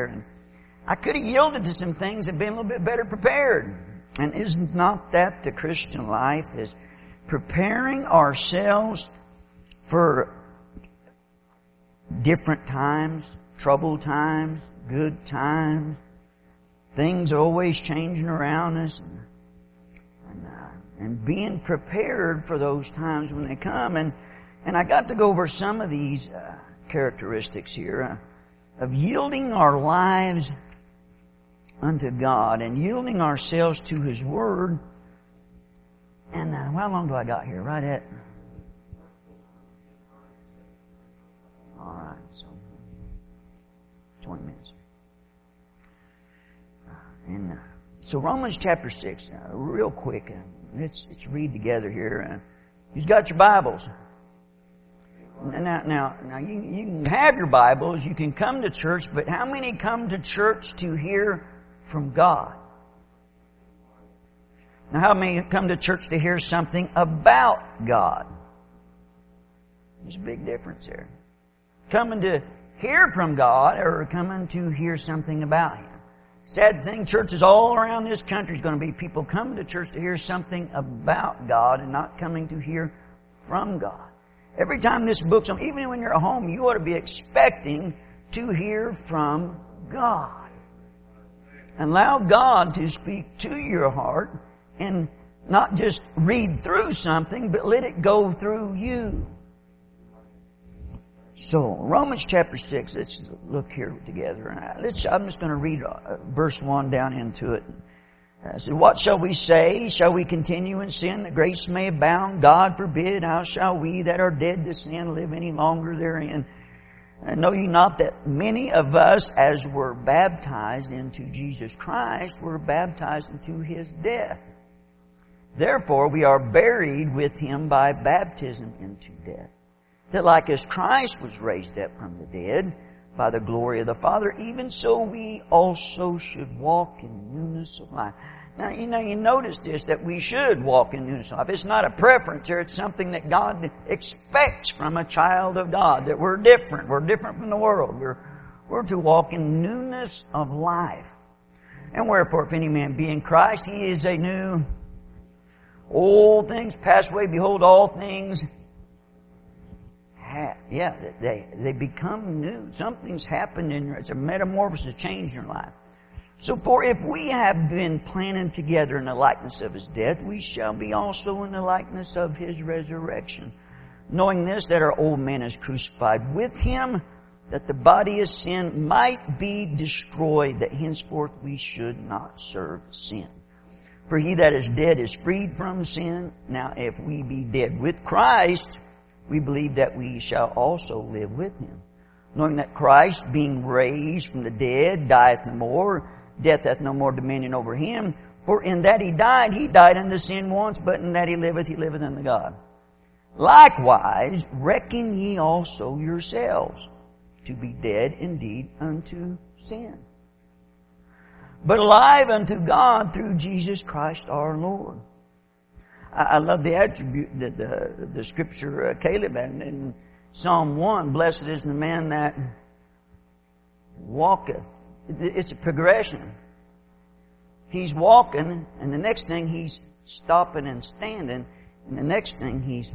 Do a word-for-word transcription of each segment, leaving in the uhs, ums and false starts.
there. And I could have yielded to some things and been a little bit better prepared. And isn't not that the Christian life, is preparing ourselves for different times, troubled times, good times. Things are always changing around us. And, and, uh, and being prepared for those times when they come. And, and I got to go over some of these uh, characteristics here uh, of yielding our lives unto God and yielding ourselves to His Word. And uh, how long do I got here? Right at... All right, so twenty minutes. Uh, and uh, so Romans chapter six, uh, real quick, uh, let's let's read together here. Uh, you've got your Bibles. Now, now, now you, you can have your Bibles. You can come to church, but how many come to church to hear from God? Now, how many come to church to hear something about God? There's a big difference there. Coming to hear from God or coming to hear something about Him. Sad thing, churches all around this country is going to be people coming to church to hear something about God and not coming to hear from God. Every time this book's on, even when you're at home, you ought to be expecting to hear from God. And allow God to speak to your heart and not just read through something, but let it go through you. So, Romans chapter six, let's look here together. Let's, I'm just going to read verse one down into it. I said, what shall we say? Shall we continue in sin that grace may abound? God forbid. How shall we that are dead to sin live any longer therein? And know ye not that many of us, as were baptized into Jesus Christ, were baptized into His death? Therefore we are buried with Him by baptism into death, that like as Christ was raised up from the dead by the glory of the Father, even so we also should walk in newness of life. Now, you know, you notice this, that we should walk in newness of life. It's not a preference here. It's something that God expects from a child of God, that we're different. We're different from the world. We're, we're to walk in newness of life. And wherefore, if any man be in Christ, he is a new, old things pass away. Behold, all things have, yeah, they, they become new. Something's happened in your, it's a metamorphosis, a change in your life. So for if we have been planted together in the likeness of His death, we shall be also in the likeness of His resurrection. Knowing this, that our old man is crucified with Him, that the body of sin might be destroyed, that henceforth we should not serve sin. For he that is dead is freed from sin. Now if we be dead with Christ, we believe that we shall also live with Him. Knowing that Christ, being raised from the dead, dieth no more, death hath no more dominion over Him. For in that He died, He died unto sin once, but in that He liveth, He liveth unto God. Likewise, reckon ye also yourselves to be dead indeed unto sin, but alive unto God through Jesus Christ our Lord. I love the attribute that the, the scripture, uh, Caleb, and in Psalm one, blessed is the man that walketh. It's a progression. He's walking, and the next thing he's stopping and standing, and the next thing he's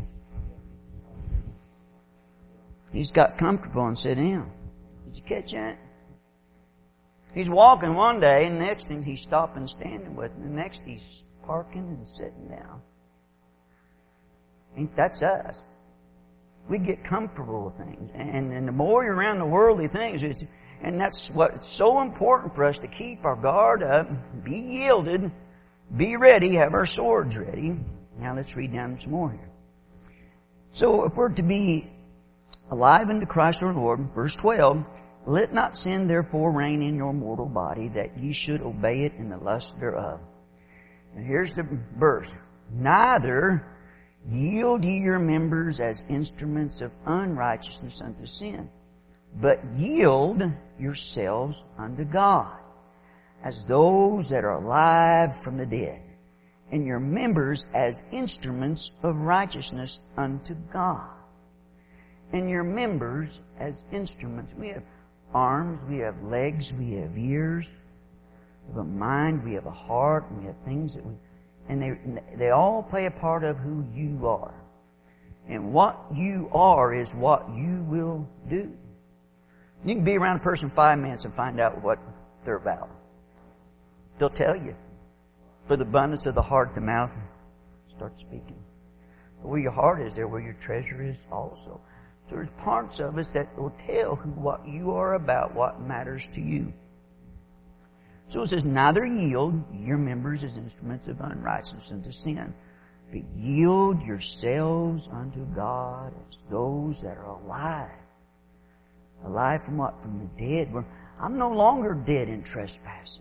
he's got comfortable and sat down. Did you catch that? He's walking one day, and the next thing he's stopping and standing with, and the next he's parking and sitting down. Ain't that's us? We get comfortable with things, and, and the more you're around the worldly things, it's, and that's what's so important for us, to keep our guard up, be yielded, be ready, have our swords ready. Now let's read down some more here. So if we're to be alive unto Christ our Lord, verse twelve, let not sin therefore reign in your mortal body, that ye should obey it in the lust thereof. And here's the verse. Neither yield ye your members as instruments of unrighteousness unto sin, but yield yourselves unto God, as those that are alive from the dead, and your members as instruments of righteousness unto God. And your members as instruments. We have arms, we have legs, we have ears, we have a mind, we have a heart, and we have things that we, and they, they all play a part of who you are. And what you are is what you will do. You can be around a person five minutes and find out what they're about. They'll tell you. For the abundance of the heart, the mouth starts speaking. But where your heart is, there where your treasure is also. So there's parts of us that will tell who what you are about, what matters to you. So it says, neither yield your members as instruments of unrighteousness unto sin, but yield yourselves unto God as those that are alive. Alive from what? From the dead. I'm no longer dead in trespasses.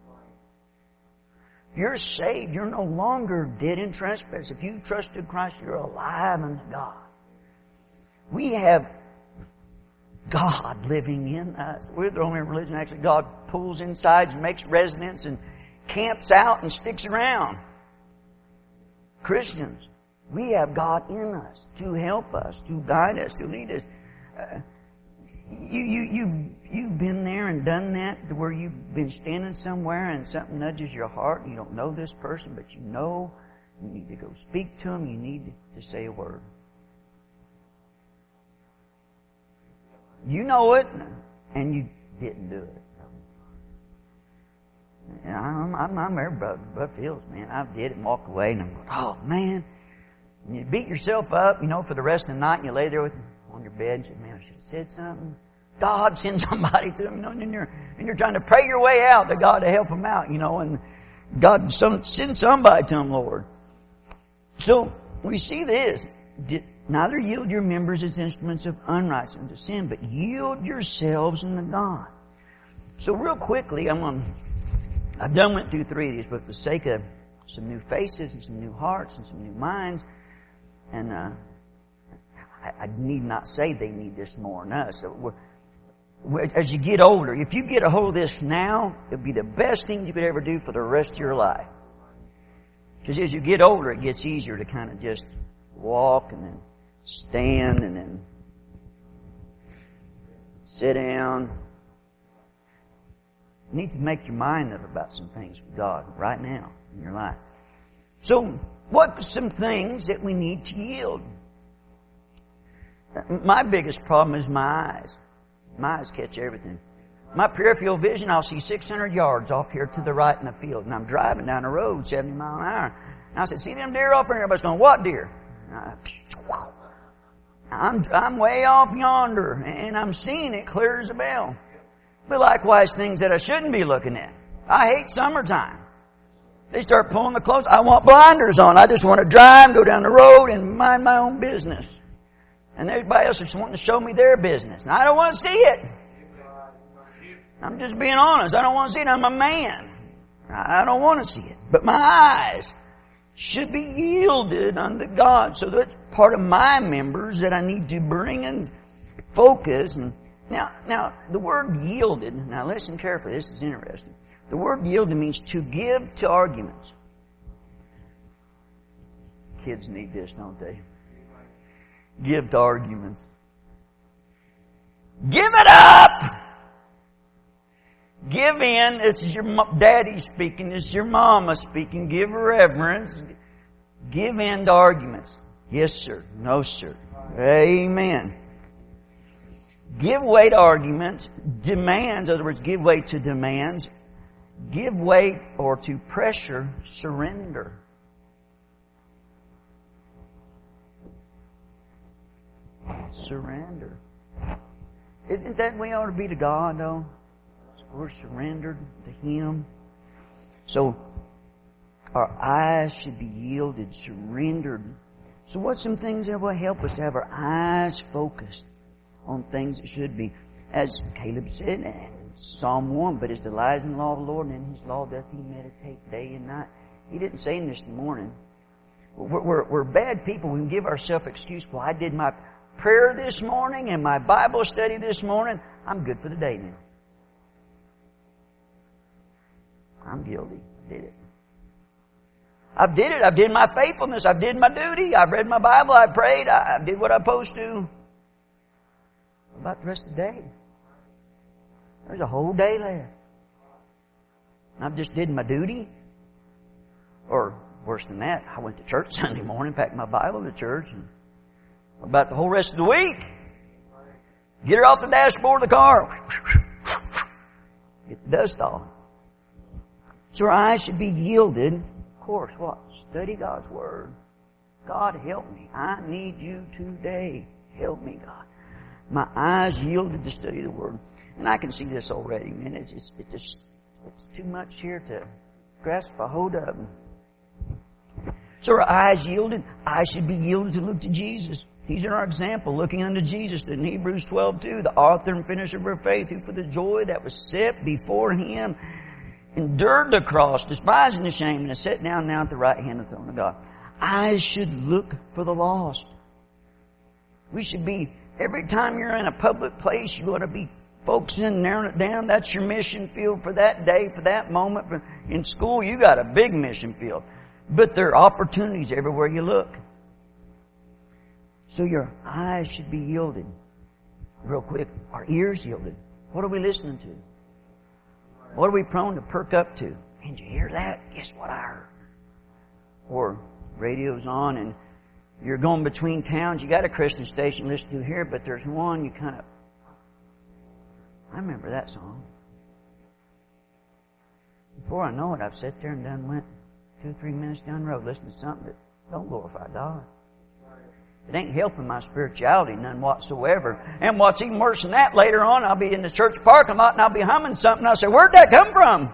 If you're saved, you're no longer dead in trespasses. If you trusted Christ, you're alive unto God. We have God living in us. We're the only religion actually God pulls inside and makes residence and camps out and sticks around. Christians, we have God in us to help us, to guide us, to lead us. Uh, you, you, you, you've been there and done that, to where you've been standing somewhere and something nudges your heart and you don't know this person, but you know you need to go speak to them, you need to say a word. You know it, and you didn't do it. And I'm, I'm, I'm there, Brother, Brother Fields, man. I did it and walked away, and I'm going, oh, man. And you beat yourself up, you know, for the rest of the night, and you lay there with, on your bed and say, man, I should have said something. God, send somebody to them, you know, and you're, and you're trying to pray your way out to God to help them out, you know, and God, some, send somebody to them, Lord. So, we see this. Did, Neither yield your members as instruments of unrighteousness to sin, but yield yourselves unto God. So real quickly, I'm on, I've done went through three of these, but for the sake of some new faces and some new hearts and some new minds, and uh, I, I need not say they need this more than us. So we're, we're, as you get older, if you get a hold of this now, it'll be the best thing you could ever do for the rest of your life. Because as you get older, it gets easier to kind of just walk and then stand and then sit down. You need to make your mind up about some things with God right now in your life. So, what are some things that we need to yield? My biggest problem is my eyes. My eyes catch everything. My peripheral vision, I'll see six hundred yards off here to the right in the field. And I'm driving down the road seventy miles an hour. And I said, see them deer off there? Everybody's going, what deer? I, I'm, I'm way off yonder, and I'm seeing it clear as a bell. But likewise, things that I shouldn't be looking at. I hate summertime. They start pulling the clothes. I want blinders on. I just want to drive, go down the road, and mind my own business. And everybody else is wanting to show me their business. And I don't want to see it. I'm just being honest. I don't want to see it. I'm a man. I don't want to see it. But my eyes should be yielded unto God. So that's part of my members that I need to bring in focus. And now, now the word yielded, now listen carefully, this is interesting. The word yielded means to give to arguments. Kids need this, don't they? Give to arguments. Give it up! Give in. This is your daddy speaking. This is your mama speaking. Give reverence. Give in to arguments. Yes, sir. No, sir. Amen. Give way to arguments. Demands, in other words, give way to demands. Give way or to pressure. Surrender. Surrender. Isn't that the way we ought to be to God, though? We're surrendered to Him. So, our eyes should be yielded, surrendered. So what's some things that will help us to have our eyes focused on things that should be? As Caleb said in Psalm one, but his delight is in the law of the Lord, and in His law doth he meditate day and night. He didn't say this in the morning. We're, we're, we're bad people. We can give ourselves excuse. Well, I did my prayer this morning and my Bible study this morning. I'm good for the day now. I'm guilty. I did it. I've did it. I've did my faithfulness. I've did my duty. I've read my Bible. I prayed. I did what I was supposed to. What about the rest of the day? There's a whole day left. I just did my duty. Or worse than that, I went to church Sunday morning, packed my Bible to church. And about the whole rest of the week, get her off the dashboard of the car. Get the dust off. So our eyes should be yielded. Of course, what? Study God's Word. God, help me. I need you today. Help me, God. My eyes yielded to study the Word. And I can see this already, man. It's just, it's just, it's too much here to grasp a hold of. So our eyes yielded. Eyes should be yielded to look to Jesus. He's in our example, looking unto Jesus. In Hebrews twelve two, the author and finisher of our faith, who for the joy that was set before Him endured the cross, despising the shame, and is set down now at the right hand of the throne of God. Eyes should look for the lost. We should be, every time you're in a public place, you ought to be focusing, narrowing it down. That's your mission field for that day, for that moment. In school, you got a big mission field. But there are opportunities everywhere you look. So your eyes should be yielded. Real quick, our ears yielded. What are we listening to? What are we prone to perk up to? Man, did you hear that? Guess what I heard? Or radio's on and you're going between towns. You got a Christian station to listen to here, but there's one you kind of... I remember that song. Before I know it, I've sat there and done went two, three minutes down the road listening to something that don't glorify God. It ain't helping my spirituality none whatsoever. And what's even worse than that, later on I'll be in the church parking lot and I'll be humming something. I'll say, where'd that come from?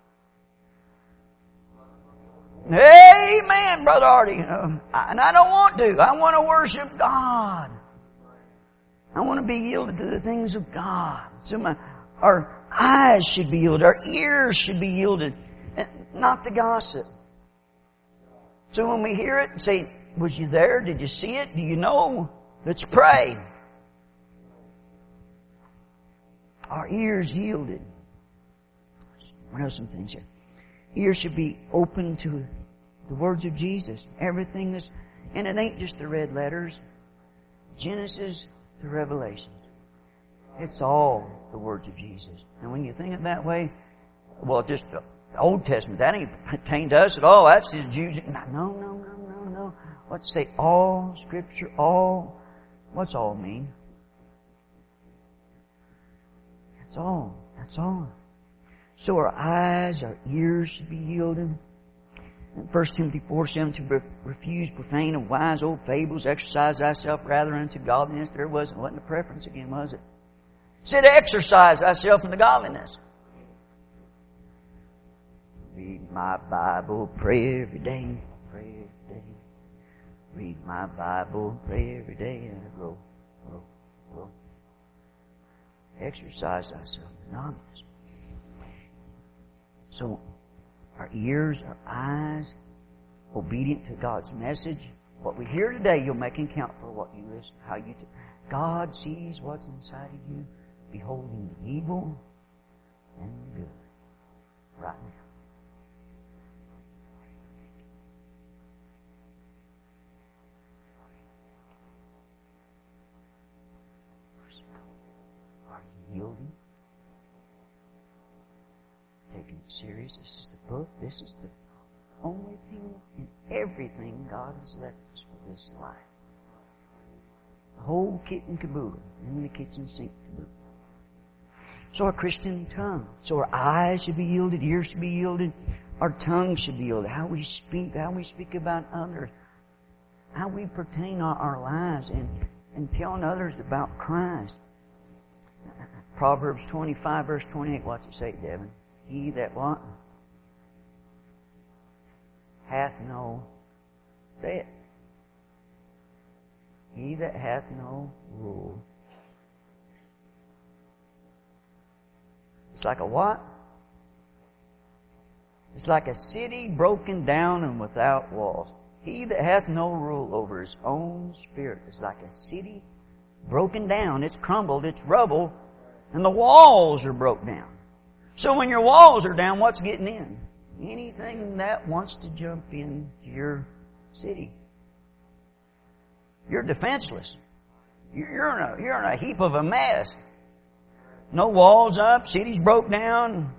Amen, Brother Artie. You know, and I don't want to. I want to worship God. I want to be yielded to the things of God. So my, our eyes should be yielded. Our ears should be yielded. Not to gossip. So when we hear it and say, was you there? Did you see it? Do you know? Let's pray. Our ears yielded. What else? Some things here. Ears should be open to the words of Jesus. Everything that's, and it ain't just the red letters. Genesis to Revelation. It's all the words of Jesus. And when you think of it that way, well, just the Old Testament, that ain't pertain to us at all. That's the Jews. No, no, no, no, no. What's say all Scripture, all? What's all mean? That's all. That's all. So our eyes, our ears should be yielded. First Timothy four seven, to refuse profane and wise old fables, exercise thyself rather unto godliness. There wasn't, wasn't a preference again, was it? It said exercise thyself in the godliness. Read my Bible, pray every day, pray every day. Read my Bible, pray every day, and I grow, grow, grow. Exercise thyself in godliness. So, our ears, our eyes, obedient to God's message. What we hear today, you'll make an count for what you listen, how you. T- God sees what's inside of you, beholding the evil and the good, right now. Are you yielding? Taking it serious. This is the book. This is the only thing and everything God has left us for this life. The whole kit and caboodle. And the kitchen sink caboodle. So our Christian tongue. So our eyes should be yielded. Ears should be yielded. Our tongue should be yielded. How we speak. How we speak about others. How we pertain our, our lives and, and telling others about Christ. Proverbs twenty-five verse twenty-eight. What's it say, Devin? He that what? Hath no, say it. He that hath no rule. It's like a what? It's like a city broken down and without walls. He that hath no rule over his own spirit is like a city broken down. It's crumbled, it's rubble, and the walls are broke down. So when your walls are down, what's getting in? Anything that wants to jump into your city. You're defenseless. You're in a, you're in a heap of a mess. No walls up. Cities broke down.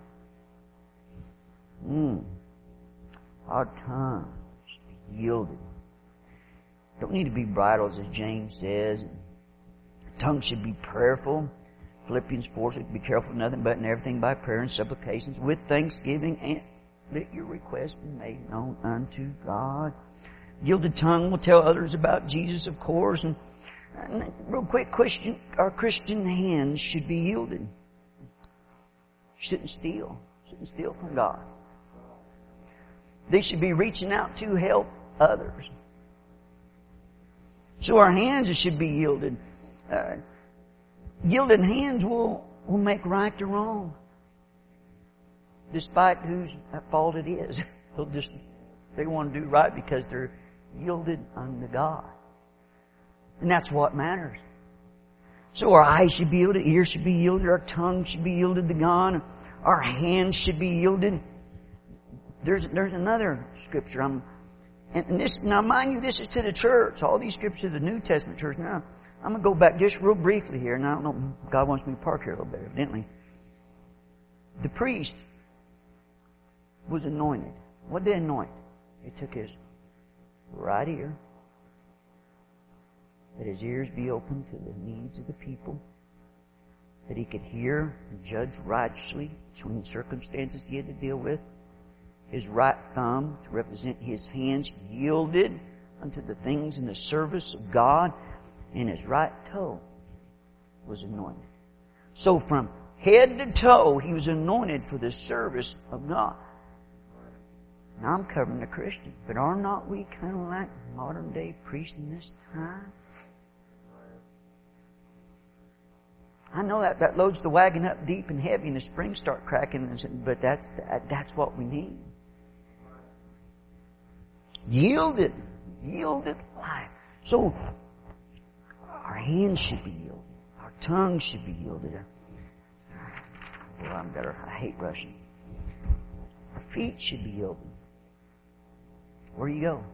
Mm. Our tongues yielded. Don't need to be bridled, as James says. The tongue should be prayerful. Philippians four says, be careful of nothing but in everything by prayer and supplications with thanksgiving, and let your requests be made known unto God. Yielded tongue will tell others about Jesus, of course. And, and real quick question, our Christian hands should be yielded. Shouldn't steal. Shouldn't steal from God. They should be reaching out to help others. So our hands should be yielded. Uh, yielded hands will, will make right to wrong. Despite whose fault it is. They'll just, they want to do right because they're yielded unto God. And that's what matters. So our eyes should be yielded, ears should be yielded, our tongue should be yielded to God, our hands should be yielded. There's, there's another scripture. I'm, and this, now mind you, this is to the church. All these scriptures are the New Testament church. Now, I'm going to go back just real briefly here. Now, I don't know, God wants me to park here a little bit, evidently. The priest was anointed. What did they anoint? He took his right ear, that his ears be open to the needs of the people, that he could hear and judge righteously between circumstances he had to deal with. His right thumb to represent his hands yielded unto the things in the service of God, and his right toe was anointed. So from head to toe, he was anointed for the service of God. Now I'm covering the Christian, but are not we kind of like modern day priests in this time? I know that, that loads the wagon up deep and heavy and the springs start cracking, but that's, that, that's what we need. Yielded. Yielded life. So, our hands should be yielded. Our tongue should be yielded. Well, I'm better. I hate rushing. Our feet should be yielded. Where you go?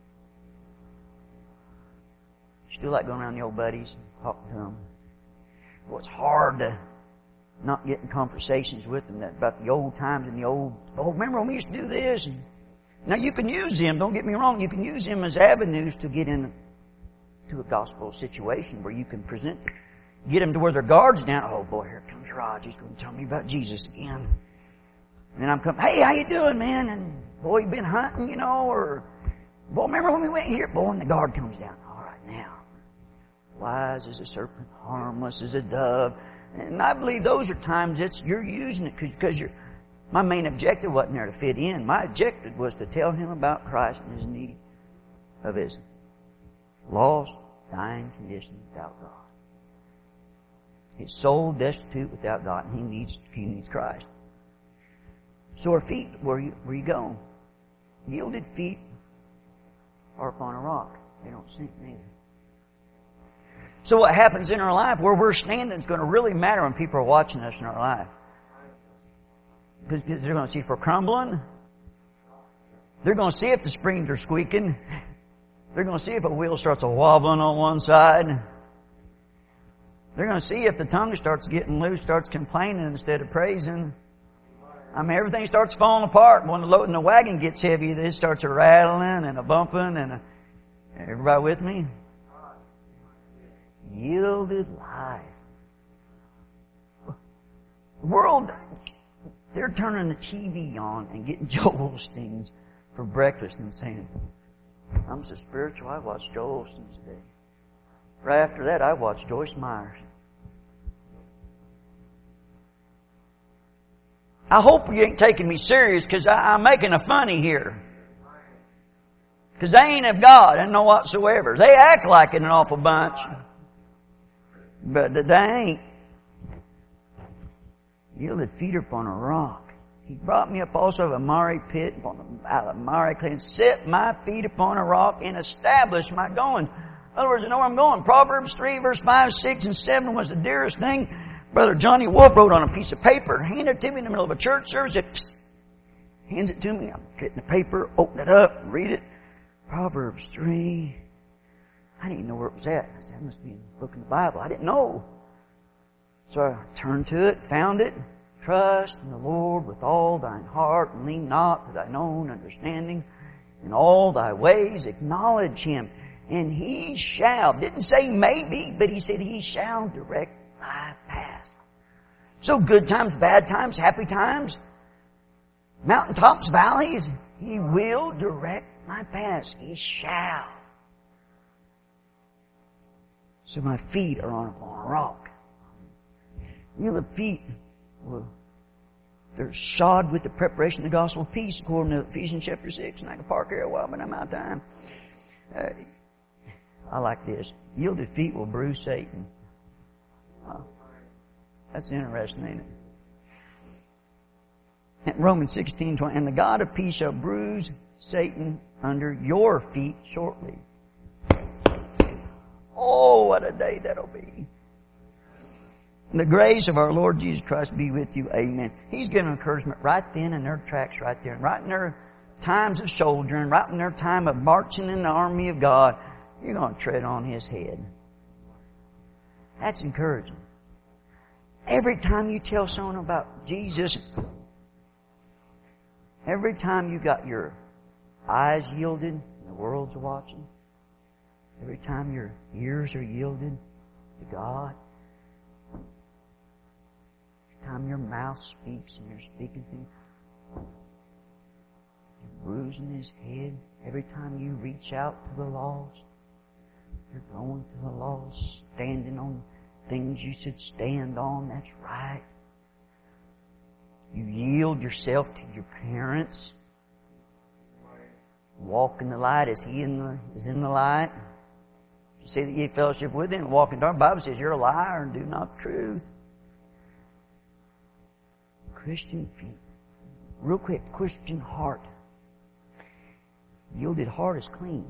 You still like going around the old buddies and talking to them? Well, it's hard to not get in conversations with them that, about the old times and the old, oh, remember when we used to do this? And now you can use them, don't get me wrong, you can use them as avenues to get into a gospel situation where you can present, get them to where their guard's down. Oh boy, here comes Raj, he's going to tell me about Jesus again. And then I'm coming, hey, how you doing, man? And boy, you been hunting, you know, or, boy, remember when we went here? Boy, and the guard comes down. All right, now, wise as a serpent, harmless as a dove. And I believe those are times it's, you're using it because you're, my main objective wasn't there to fit in. My objective was to tell him about Christ and his need of his lost, dying condition without God. His soul destitute without God, and he needs, he needs Christ. So our feet, where you, where you go, yielded feet are upon a rock. They don't sink neither. So what happens in our life, where we're standing, is going to really matter when people are watching us in our life. Because they're going to see if we're crumbling. They're going to see if the springs are squeaking. They're going to see if a wheel starts wobbling on one side. They're going to see if the tongue starts getting loose, starts complaining instead of praising. I mean, everything starts falling apart. When the load in the wagon gets heavy, it starts a rattling and a bumping. And a, everybody with me? Yielded life. The world, they're turning the T V on and getting Joel Osteen for breakfast and saying, I'm so spiritual, I watched Joel Osteen today. Right after that, I watched Joyce Myers. I hope you ain't taking me serious because I'm making a funny here. Because they ain't of God and no whatsoever. They act like it an awful bunch. But they ain't. Yielded feet upon a rock. He brought me up also of a miry pit, upon a, out of a miry clay, and set my feet upon a rock and established my going. In other words, I know where I'm going. Proverbs three, verse five, six, and seven was the dearest thing. Brother Johnny Wolf wrote on a piece of paper, handed it to me in the middle of a church service. It, psst, hands it to me. I'm getting the paper, open it up, read it. Proverbs three. I didn't even know where it was at. I said, that must be in the book in the Bible. I didn't know. So I turned to it, found it. Trust in the Lord with all thine heart, and lean not to thine own understanding. In all thy ways acknowledge Him, and He shall, didn't say maybe, but He said He shall direct thy path. So good times, bad times, happy times, mountaintops, valleys, He will direct my paths. He shall. So my feet are on a rock. You know, the feet were, they're shod with the preparation of the gospel of peace, according to Ephesians chapter six. And I could park here a while, but I'm out of time. Uh, I like this. Yielded feet will bruise Satan. Huh. That's interesting, ain't it? Romans sixteen twenty. And the God of peace shall bruise Satan under your feet shortly. Oh, what a day that'll be. And the grace of our Lord Jesus Christ be with you. Amen. He's giving encouragement right then in their tracks right there. And right in their times of soldiering, right in their time of marching in the army of God, you're going to tread on His head. That's encouraging. Every time you tell someone about Jesus, every time you got your eyes yielded and the world's watching, every time your ears are yielded to God, every time your mouth speaks and you're speaking things, you're bruising His head. Every time you reach out to the lost, you're going to the lost, standing on things you should stand on. That's right. You yield yourself to your parents. Walk in the light as He in the, is in the light. You say that ye fellowship with Him and walk in dark. The Bible says you're a liar and do not the truth. Christian feet. Real quick, Christian heart. Yielded heart is clean.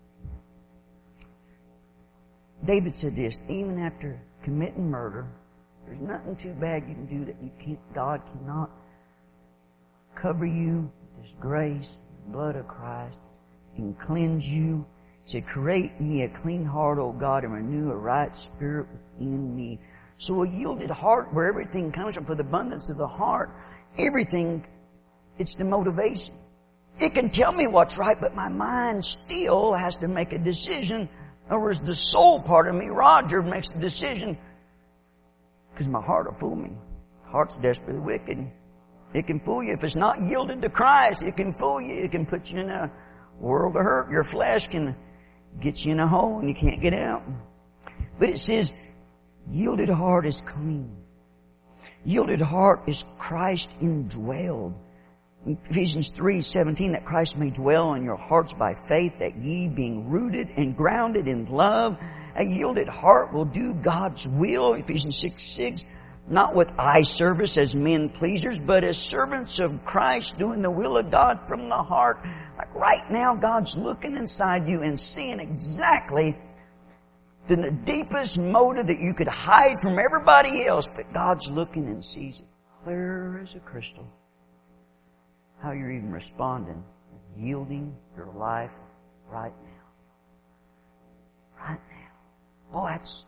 David said this, even after committing murder, there's nothing too bad you can do that you can't, God cannot cover you with His grace, the blood of Christ, and cleanse you. He said, create me a clean heart, O God, and renew a right spirit within me. So a yielded heart where everything comes from, for the abundance of the heart, everything, it's the motivation. It can tell me what's right, but my mind still has to make a decision. In other words, the soul part of me, Roger, makes the decision because my heart will fool me. Heart's desperately wicked. It can fool you. If it's not yielded to Christ, it can fool you. It can put you in a world of hurt. Your flesh can get you in a hole and you can't get out. But it says, yielded heart is clean. Yielded heart is Christ indwelled. Ephesians three seventeen, that Christ may dwell in your hearts by faith, that ye being rooted and grounded in love, a yielded heart will do God's will. Ephesians six six, not with eye service as men pleasers, but as servants of Christ, doing the will of God from the heart. Like right now, God's looking inside you and seeing exactly the deepest motive that you could hide from everybody else, but God's looking and sees it clear as a crystal. How you're even responding, yielding your life right now. Right now. Oh, that's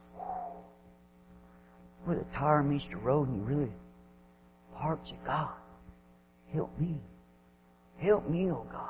where the tire meets the road and you really hearts of God. Help me. Help me, oh God.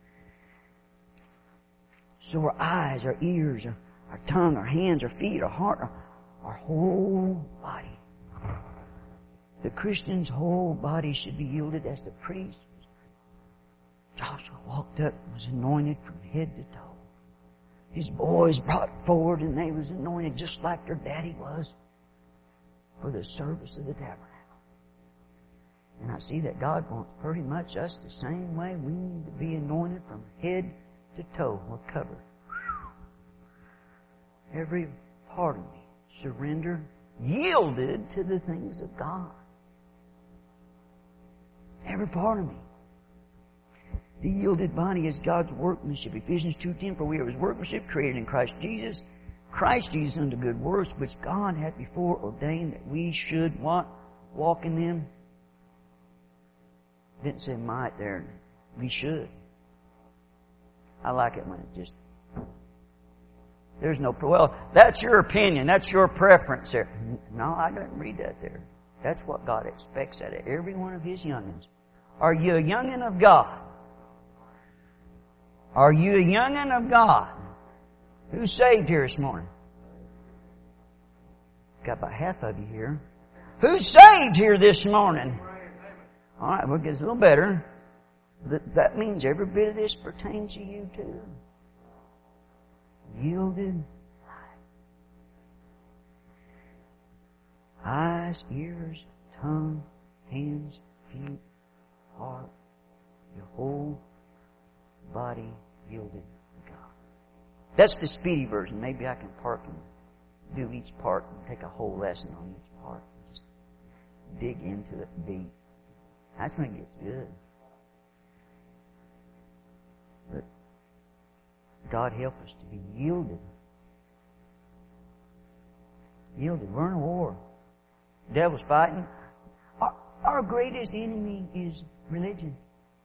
So our eyes, our ears, our, our tongue, our hands, our feet, our heart, our, our whole body. The Christian's whole body should be yielded as the priest. Joshua walked up and was anointed from head to toe. His boys brought forward and they was anointed just like their daddy was for the service of the tabernacle. And I see that God wants pretty much us the same way. We need to be anointed from head to toe. We're covered. Every part of me surrendered, yielded to the things of God. Every part of me. The yielded body is God's workmanship. Ephesians two ten, for we are His workmanship, created in Christ Jesus. Christ Jesus unto good works, which God had before ordained that we should what? Walk in them. Didn't say might there. We should. I like it when it just There's no, well, that's your opinion. That's your preference there. No, I didn't read that there. That's what God expects out of every one of His youngins. Are you a youngin of God? Are you a youngin of God? Who's saved here this morning? Got about half of you here. Who's saved here this morning? All right, well, it gets a little better. That, that means every bit of this pertains to you too. Yielded life. Eyes, ears, tongue, hands, feet, heart, your whole body yielded to God. That's the speedy version. Maybe I can park and do each part and take a whole lesson on each part. Just dig into it deep. That's when it gets good. But God help us to be yielded. Yielded. We're in a war. The devil's fighting. Our, our greatest enemy is religion.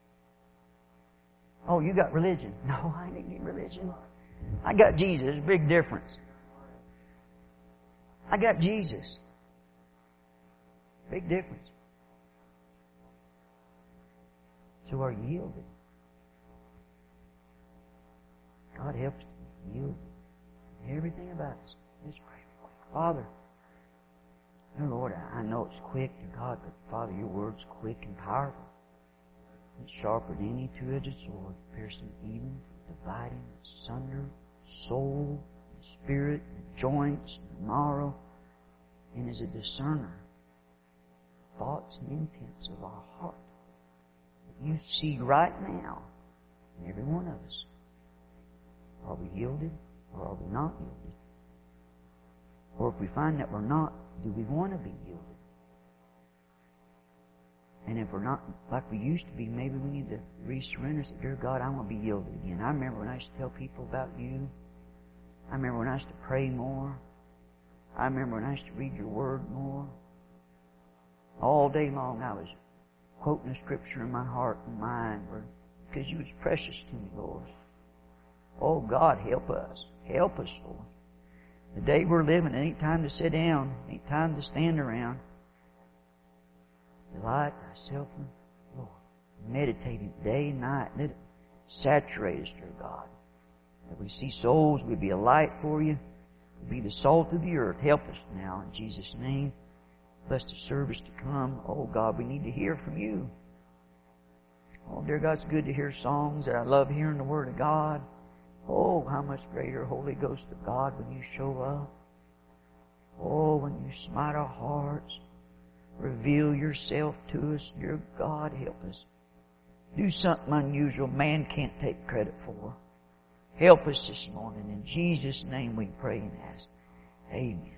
Oh, you got religion. No, I didn't get religion. I got Jesus. There's a big difference. I got Jesus. Big difference. So are you yielded? God helps you. Everything about us. Just pray. Father, oh Lord, I know it's quick, God, but Father, your word's quick and powerful. It's sharper than any two-edged sword, piercing even, dividing asunder soul, and spirit, and joints, and marrow, and is a discerner of thoughts and intents of our heart. You see right now in every one of us. Are we yielded or are we not yielded? Or if we find that we're not, do we want to be yielded? And if we're not like we used to be, maybe we need to re-surrender and say, Dear God, I want to be yielded again. I remember when I used to tell people about you. I remember when I used to pray more. I remember when I used to read your word more. All day long I was quoting the scripture in my heart and mind because you was precious to me, Lord. Oh, God, help us. Help us, Lord. The day we're living, it ain't time to sit down. It ain't time to stand around. Delight thyself in the Lord. Meditating day and night. Let it saturate us, dear God. That we see souls, we be a light for you. We be the salt of the earth. Help us now in Jesus' name. Bless the service to come. Oh, God, we need to hear from you. Oh, dear God, it's good to hear songs. I love hearing the Word of God. Oh, how much greater, Holy Ghost of God, when you show up. Oh, when you smite our hearts. Reveal yourself to us. Dear God, help us. Do something unusual man can't take credit for. Help us this morning. In Jesus' name we pray and ask. Amen.